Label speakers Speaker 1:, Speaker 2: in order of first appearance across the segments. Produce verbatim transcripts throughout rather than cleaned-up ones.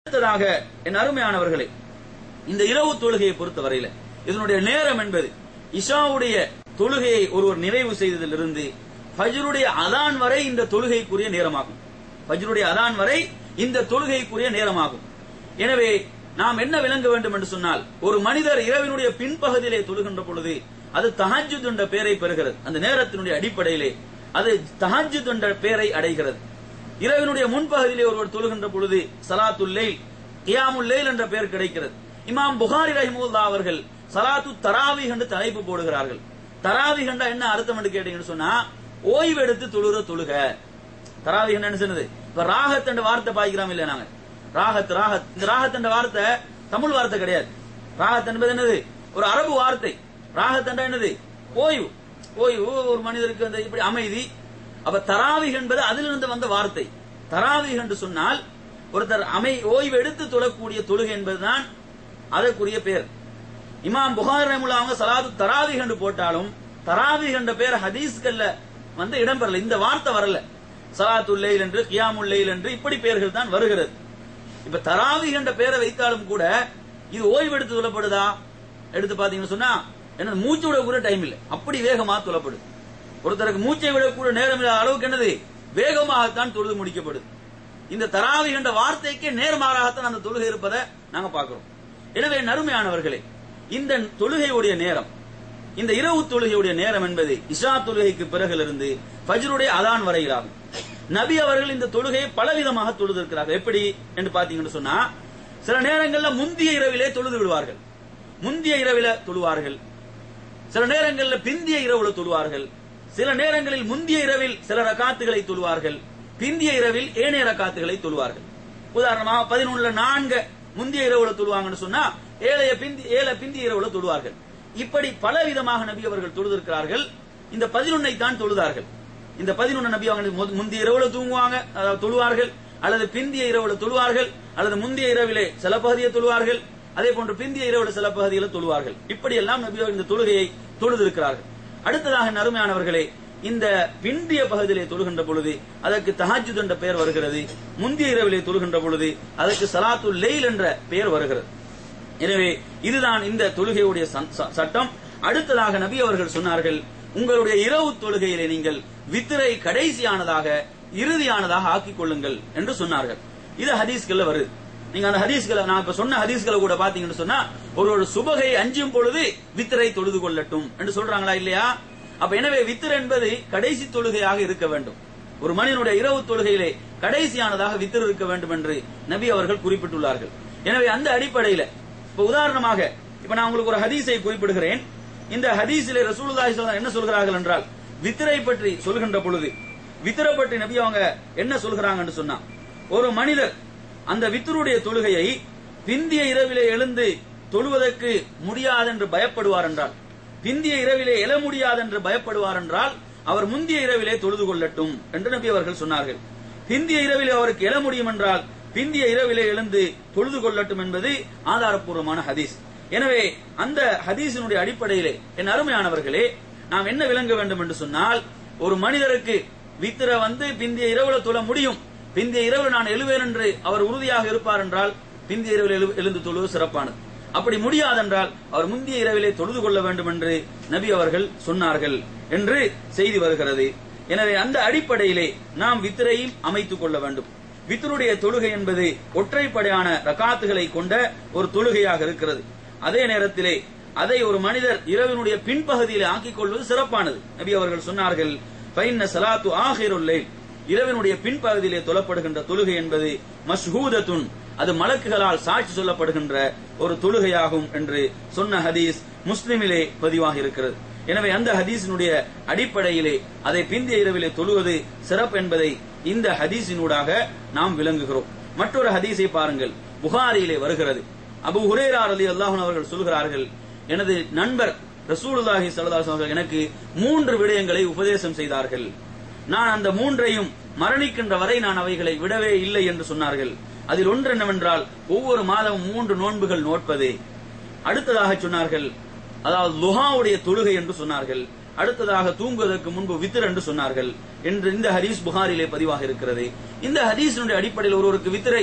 Speaker 1: அடுத்ததாக என் அருமையானவர்களே, இந்த இரவு தொழுகையை பொறுத்தவரையில இதனுடைய நேரம் என்பது இஷாவுடைய தொழுகையை ஒருவர் நிறைவு செய்ததிலிருந்து ஃபஜ்ருடைய அதான் வரை இந்த தொழுகைக்குரிய நேரமாகும். ஃபஜ்ருடைய அதான் வரை இந்த தொழுகைக்குரிய நேரமாகும். எனவே நாம் என்ன விளங்க வேண்டும் என்று சொன்னால், ஒரு மனிதர் இரவினுடைய பின்பகுதியிலே தொழுகின்ற பொழுது அது தஹஜ்ஜுத் என்ற பெயரை பெறுகிறது. அந்த நேரத்தினுடைய அடிப்படையிலே அது தஹஜ்ஜுத் என்ற பெயரை அடைகிறது. இரவினுடைய முன்பகுதியிலே ஒருவர் தொழுகின்ற பொழுது ஸலாத்துல் லைல், கியாமுல் லைல் என்ற பெயர் கிடைக்கிறது. இமாம் புகாரி ரஹிமஹுல்லாஹ் அவர்கள் ஸலாத்து தராவீஹ் என்று தலைப்பு போடுகிறார்கள். தராவீஹ் என்றா என்ன அர்த்தம் என்று கேட்டீங்கன்னு சொன்னா, ஓய்வு எடுத்து தொழுகிற தொழுக. தராவீஹ் என்ன சொன்னது? இப்ப ராகத் என்ற வார்த்தை பாய்க்கிறோம் இல்ல, நாங்க ராகத் ராகத் இந்த ராகத் என்ற வார்த்தை தமிழ் வார்த்தை கிடையாது. ராகத் என்பது என்னது? ஒரு அரபு வார்த்தை. ராகத் என்றா என்னது? ஓய்வு. ஓய்வு ஒரு மனிதருக்கு அந்த இப்படி அமைதி. அப்ப தராவீஹ் என்பது அதிலிருந்து வந்த வார்த்தை. தராவீஹ் என்று சொன்னால் ஒருத்தர் அமை ஓய்வு எடுத்து தொழக்கூடிய தொழுகை என்பதுதான் அதற்குரிய பெயர். இமாம் புகாரி ரஹிமஹுல்லாஹ் அவங்க ஸலாத்து தராவீஹ் என்று போட்டாலும் தராவீஹ் என்ற பெயர் ஹதீஸ்கள்ல வந்து இடம்பெறல. இந்த வார்த்தை வரல. ஸலாத்துல் லைல் என்று, கியாமுல் லைல் என்று இப்படி பெயர்கள் தான் வருகிறது. இப்ப தராவீஹ் என்ற பெயரை வைத்தாலும் கூட இது ஓய்வு எடுத்து தொழப்படுதா? எடுத்து பாத்தீங்கன்னு சொன்னா என்ன, மூச்சு விடக்கூட டைம் இல்லை, அப்படி வேகமா தொழப்படுது. ஒருத்தருக்கு மூச்சை விடக்கூட நேரம் இல்லாத அளவுக்கு என்னது, வேகமாகத்தான் தொழுது முடிக்கப்படுது. இந்த தராவீஹ் என்ற வார்த்தைக்கே நேர்மாறாகத்தான் அந்த தொழுகை இருப்பதை நாங்க பார்க்கிறோம். எனவே நறுமையானவர்களே, இந்த தொழுகையுடைய நேரம், இந்த இரவு தொழுகையுடைய நேரம் என்பது இஷா தொழுகைக்கு பிறகிலிருந்து ஃபஜ்ருடைய அதான் வரையிலாகும். நபி அவர்கள் இந்த தொழுகையை பலவிதமாக தொழுதிருக்கிறார்கள். எப்படி என்று பாத்தீங்கன்னு சொன்னா, சில நேரங்கள்ல முந்திய இரவிலே தொழுது விடுவார்கள், முந்திய இரவில தொழுவார்கள். சில நேரங்களில் பிந்திய இரவுல தொழுவார்கள். சில நேரங்களில் முந்திய இரவில் சில ரக்காத்துகளை தொழுவார்கள், பிந்திய இரவில் ஏனைய ரக்காத்துகளை தொழுவார்கள். உதாரணமாக பதினொன்னுல நான்கு முந்திய இரவுல தொழுவாங்கன்னு சொன்னா ஏழைய பிந்தி ஏழை பிந்திய இரவுல தொழுவார்கள். இப்படி பல விதமாக நபி அவர்கள் தொழுதிருக்கிறார்கள். இந்த பதினொன்னை தான் தொழுதார்கள். இந்த பதினொன்னு நபி அவங்க முந்திய இரவுல தூங்குவாங்க, அதாவது தொழுவார்கள், அல்லது பிந்திய இரவுல தொழுவார்கள், அல்லது முந்திய இரவிலே சில பகுதியை தொழுவார்கள், அதே போன்று பிந்திய இரவுல சில பகுதியில் தொழுவார்கள். இப்படி எல்லாம் நபி அவர்கள் இந்த தொழுகையை தொழுதிருக்கிறார்கள். அடுத்ததாக அருமையானவர்களே, இந்த பிந்திய பகுதியிலே தொழுகின்ற பொழுது அதற்கு தஹஜ்ஜுத் என்ற பெயர் வருகிறது. முந்திய இரவிலே தொழுகின்ற பொழுது அதற்கு ஸலாத்துல் லைல் என்ற பெயர் வருகிறது. எனவே இதுதான் இந்த தொழுகையுடைய சட்டம். அடுத்ததாக நபி அவர்கள் சொன்னார்கள், உங்களுடைய இரவு தொழுகையிலே நீங்கள் வித்ரை கடைசியானதாக இறுதியானதாக ஆக்கிக் கொள்ளுங்கள் என்று சொன்னார்கள். இது ஹதீஸ்கள்ல வருது. நீங்க அந்த ஹதீஸ்களை நான் இப்ப சொன்ன ஹதீஸ்களை கூட பாத்தீங்கன்னு சொன்னா, ஒரு ஒரு சுபகை அஞ்சும் பொழுது வித்திரை தொழுது கொள்ளட்டும் என்று சொல்றாங்களா இல்லையா? அப்ப எனவே வித்திர் என்பது கடைசி தொழுகையாக இருக்க வேண்டும். ஒரு மனிதனுடைய இரவு தொழுகையிலே கடைசியானதாக வித்திர் இருக்க வேண்டும் என்று நபி அவர்கள் குறிப்பிட்டுள்ளார்கள். எனவே அந்த அடிப்படையில இப்ப உதாரணமாக இப்ப நான் உங்களுக்கு ஒரு ஹதீஸை குறிப்பிடுகிறேன். இந்த ஹதீஸிலே ரசூலுல்லாஹி ஸல்லல்லாஹு அலைஹி வஸல்லம் என்ன சொல்கிறார்கள் என்றால், வித்திரை பற்றி சொல்கின்ற பொழுது வித்திரை பற்றி நபி அவங்க என்ன சொல்கிறாங்கன்னு சொன்னா, ஒரு மனிதர் அந்த வித்ருடைய தொழுகையை பிந்திய இரவிலே எழுந்து தொழுவதற்கு முடியாது என்று பயப்படுவார் என்றால், பிந்திய இரவிலே எழ முடியாது என்று பயப்படுவார் என்றால் அவர் முந்திய இரவிலே தொழுது கொள்ளட்டும் என்று நபி அவர்கள் சொன்னார்கள். பிந்திய இரவிலே அவருக்கு எழ முடியும் என்றால் பிந்திய இரவிலே எழுந்து தொழுது கொள்ளட்டும் என்பது ஆதாரப்பூர்வமான ஹதீஸ். எனவே அந்த ஹதீஸினுடைய அடிப்படையிலே என் அருமையானவர்களே, நாம் என்ன விளங்க வேண்டும் என்று சொன்னால், ஒரு மனிதருக்கு வித்திர வந்து பிந்திய இரவுல தொழ முடியும், பிந்திய இரவு நான் எழுவேன் என்று அவர் உறுதியாக இருப்பார் என்றால் பிந்திய இரவில் எழுந்து தொழுவது சிறப்பானது. அப்படி முடியாதென்றால் அவர் முந்திய இரவிலே தொழுது கொள்ள வேண்டும் என்று நபி அவர்கள் சொன்னார்கள் என்று செய்தி வருகிறது. எனவே அந்த அடிப்படையிலே நாம் வித்திரையும் அமைத்துக் கொள்ள வேண்டும். வித்ருடைய தொழுகை என்பது ஒற்றைப்படையான ரகாத்துகளை கொண்ட ஒரு தொழுகையாக இருக்கிறது. அதே நேரத்திலே அதை ஒரு மனிதர் இரவினுடைய பின்பகுதியில் ஆக்கிக் கொள்வது சிறப்பானது. நபி அவர்கள் சொன்னார்கள், ஃபைன்ன ஸலாத்து ஆகிருல் லைல், இரவினுடைய பின்பகுதியிலே தொழப்படுகின்ற தொழுகை என்பது மஷ்ஹூதத்துன், அது மலக்குகளால் சாட்சி சொல்லப்படுகின்ற ஒரு தொழுகையாகும் என்று சொன்ன ஹதீஸ் முஸ்லிமிலே பதிவாகி இருக்கிறது. எனவே அந்த ஹதீஸினுடைய அடிப்படையிலே அதை பிந்திய இரவிலே தொழுவது சிறப்பு என்பதை இந்த ஹதீஸினூடாக நாம் விளங்குகிறோம். மற்றொரு ஹதீஸை பாருங்கள், புகாரியிலே வருகிறது. அபூ ஹுரைரா ரலியல்லாஹு அன்ஹு அவர்கள் சொல்கிறார்கள், எனது நண்பர் ரசூலுல்லாஹி ஸல்லல்லாஹு அலைஹி வஸல்லம் எனக்கு மூன்று விடயங்களை உபதேசம் செய்தார்கள். நான் அந்த மூன்றையும் மரணிக்கின்ற வரை நான் அவைகளை விடவே இல்லை என்று சொன்னார்கள். அதில் ஒன்று என்னவென்றால், ஒவ்வொரு மாதமும் மூன்று நோன்புகள் நோட்பது. அடுத்ததாக சொன்னார்கள், அதாவது லுஹாவுடைய தொழுகை என்று சொன்னார்கள். அடுத்ததாக தூங்குவதற்கு முன்பு வித்ர் என்று சொன்னார்கள் என்று இந்த ஹதீஸ் புகாரிலே பதிவாக இருக்கிறது. இந்த ஹதீஸினுடைய அடிப்படையில் ஒருவருக்கு வித்ரை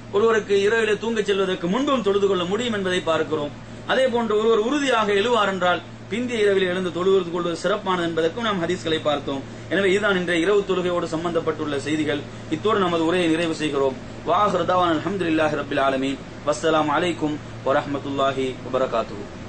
Speaker 1: ஒருவருக்கு இரவிலே தூங்கச் செல்வதற்கு முன்பும் தொழுது கொள்ள முடியும் என்பதை பார்க்கிறோம். அதே போன்று ஒருவர் உறுதியாக எழுவார் என்றால் பிந்திய இரவில் எழுந்து தொழுது கொள்வது சிறப்பானது என்பதற்கும் நாம் ஹதீஸ்களை பார்த்தோம். எனவே இதுதான் இன்றைய இரவு தொழுகையோடு சம்பந்தப்பட்டுள்ள செய்திகள். இத்தோடு நமது உரையை நிறைவு செய்கிறோம். வாஹிரு தஅவானா அல்ஹம்துலில்லாஹி ரப்பில் ஆலமீன். வஸ்ஸலாமு அலைக்கும் வரஹ்மத்துல்லாஹி வபரகாத்துஹு.